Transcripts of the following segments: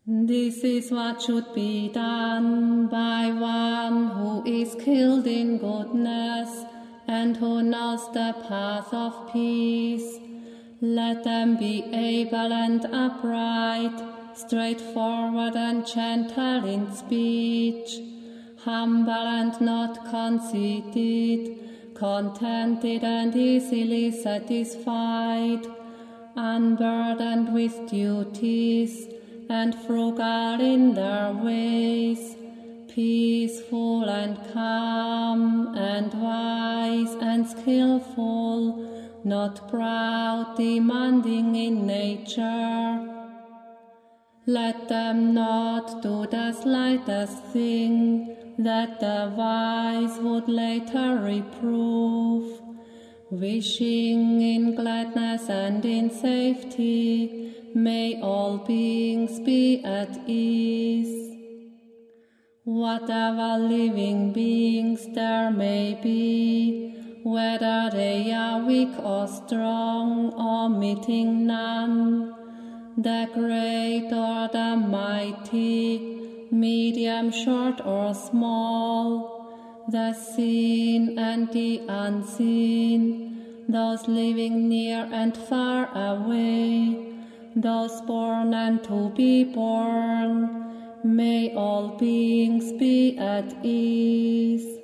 This is what should be done by one who is skilled in goodness and who knows the path of peace. Let them be able and upright, straightforward and gentle in speech, humble and not conceited, contented and easily satisfied, unburdened with duties, and frugal in their ways, peaceful and calm, and wise and skillful, not proud, demanding in nature. Let them not do the slightest thing that the wise would later reprove, wishing in gladness and in safety, may all beings be at ease. Whatever living beings there may be, whether they are weak or strong, omitting none, the great or the mighty, medium, short or small, the seen and the unseen, those living near and far away, those born and to be born, may all beings be at ease.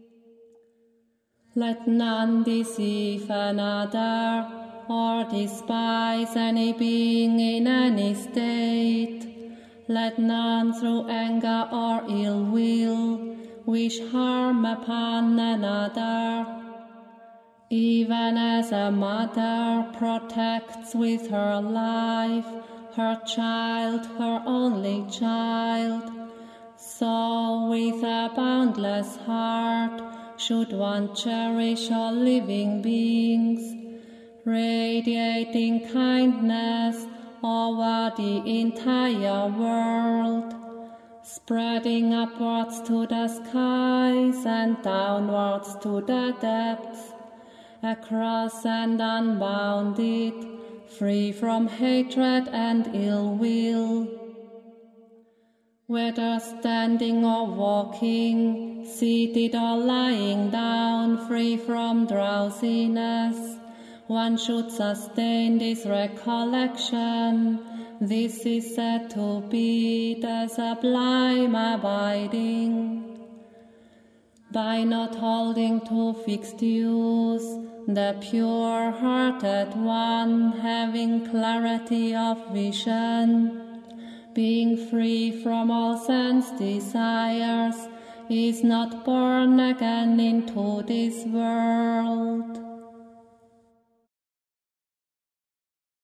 Let none deceive another, or despise any being in any state. Let none through anger or ill will wish harm upon another. Even as a mother protects with her life her child, her only child, so with a boundless heart should one cherish all living beings, radiating kindness over the entire world, spreading upwards to the skies and downwards to the depths, across and unbounded, free from hatred and ill will. Whether standing or walking, seated or lying down, free from drowsiness, one should sustain this recollection. This is said to be the sublime abiding. By not holding to fixed views, the pure-hearted one, having clarity of vision, being free from all sense desires, is not born again into this world.